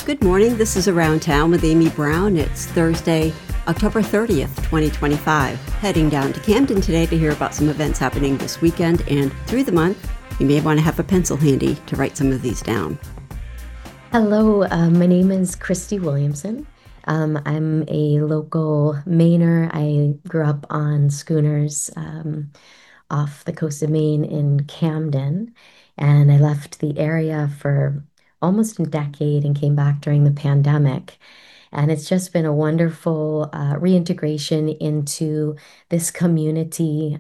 Good morning. This is Around Town with Amy Brown. It's Thursday, October 30th, 2025. Heading down to Camden today to hear about some events happening this weekend and through the month. You may want to have a pencil handy to write some of these down. Hello, my name is Christy Williamson. I'm a local Mainer. I grew up on schooners off the coast of Maine in Camden, and I left the area for almost a decade and came back during the pandemic. And it's just been a wonderful reintegration into this community.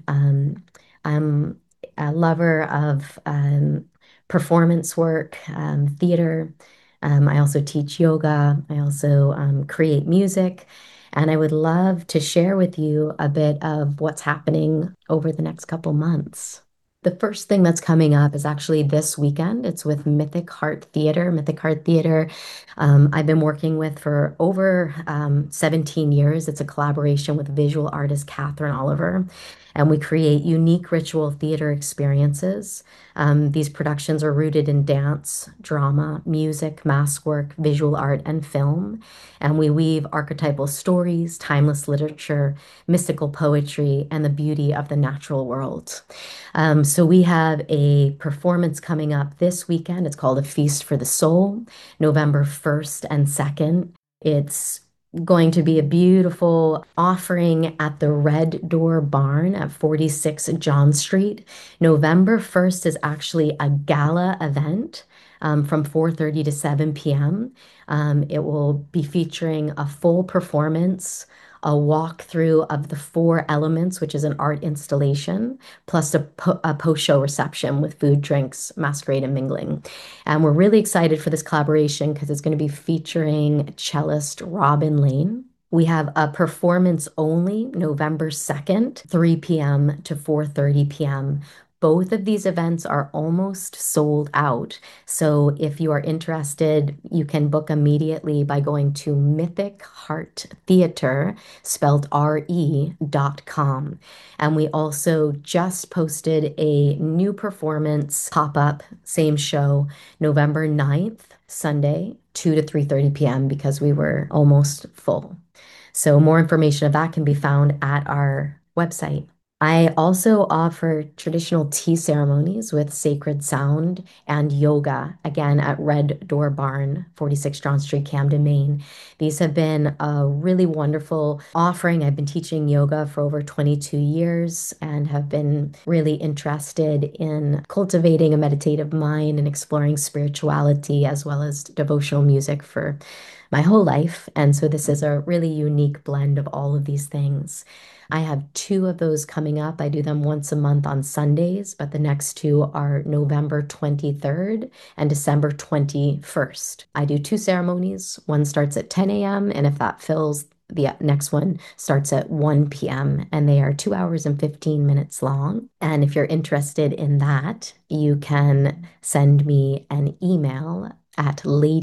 I'm a lover of performance work, theater. I also teach yoga. I also create music. And I would love to share with you a bit of what's happening over the next couple months. The first thing that's coming up is actually this weekend. It's with Mythic Heart Theater. Mythic Heart Theater, I've been working with for over 17 years. It's a collaboration with visual artist Catherine Oliver, and we create unique ritual theater experiences. These productions are rooted in dance, drama, music, mask work, visual art, and film. And we weave archetypal stories, timeless literature, mystical poetry, and the beauty of the natural world. So we have a performance coming up this weekend. It's called A Feast for the Soul, November 1st and 2nd. It's going to be a beautiful offering at the Red Door Barn at 46 John Street. November 1st is actually a gala event from 4:30 to 7 p.m. It will be featuring a full performance, a walkthrough of the Four Elements, which is an art installation, plus a post-show reception with food, drinks, masquerade, and mingling. And we're really excited for this collaboration because it's going to be featuring cellist Robin Lane. We have a performance only November 2nd, 3 p.m. to 4:30 p.m. Both of these events are almost sold out. So if you are interested, you can book immediately by going to Mythic Heart Theater, spelled RE.com. And we also just posted a new performance pop-up, same show, November 9th, Sunday, 2 to 3:30 p.m. because we were almost full. So more information of that can be found at our website. I also offer traditional tea ceremonies with sacred sound and yoga, again at Red Door Barn, 46 John Street, Camden, Maine. These have been a really wonderful offering. I've been teaching yoga for over 22 years and have been really interested in cultivating a meditative mind and exploring spirituality as well as devotional music for my whole life. And so this is a really unique blend of all of these things. I have two of those coming up. I do them once a month on Sundays, but the next two are November 23rd and December 21st. I do two ceremonies. One starts at 10 a.m., and if that fills, the next one starts at 1 p.m., and they are 2 hours and 15 minutes long. And if you're interested in that, you can send me an email at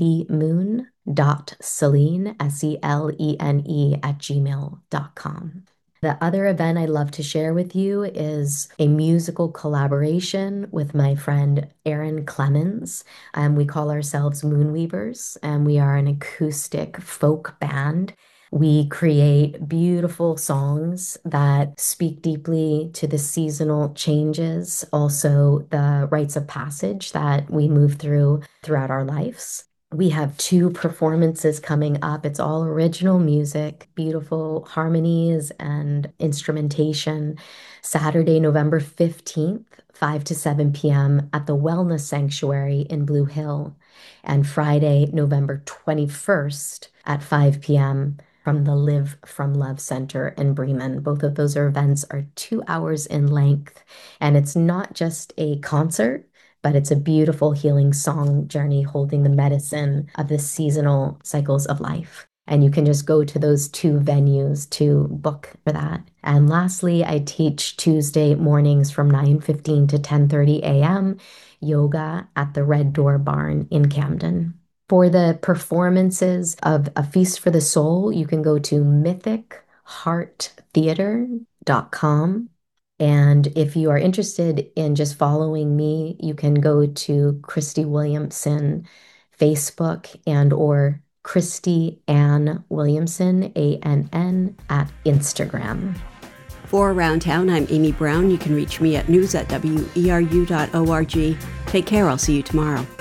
ladymoon.selene, Selene, @gmail.com. The other event I'd love to share with you is a musical collaboration with my friend Erin Clemens. We call ourselves Moonweavers, and we are an acoustic folk band. We create beautiful songs that speak deeply to the seasonal changes, also the rites of passage that we move through throughout our lives. We have two performances coming up. It's all original music, beautiful harmonies and instrumentation. Saturday, November 15th, 5 to 7 p.m. at the Wellness Sanctuary in Blue Hill. And Friday, November 21st at 5 p.m. from the Live from Love Center in Bremen. Both of those events are 2 hours in length. And it's not just a concert, but it's a beautiful healing song journey holding the medicine of the seasonal cycles of life. And you can just go to those two venues to book for that. And lastly, I teach Tuesday mornings from 9:15 to 10:30 a.m. yoga at the Red Door Barn in Camden. For the performances of A Feast for the Soul, you can go to mythichearttheater.com. And if you are interested in just following me, you can go to Christy Williamson Facebook and or Christy Ann Williamson, ANN, at Instagram. For Around Town, I'm Amy Brown. You can reach me at news@weru.org. Take care. I'll see you tomorrow.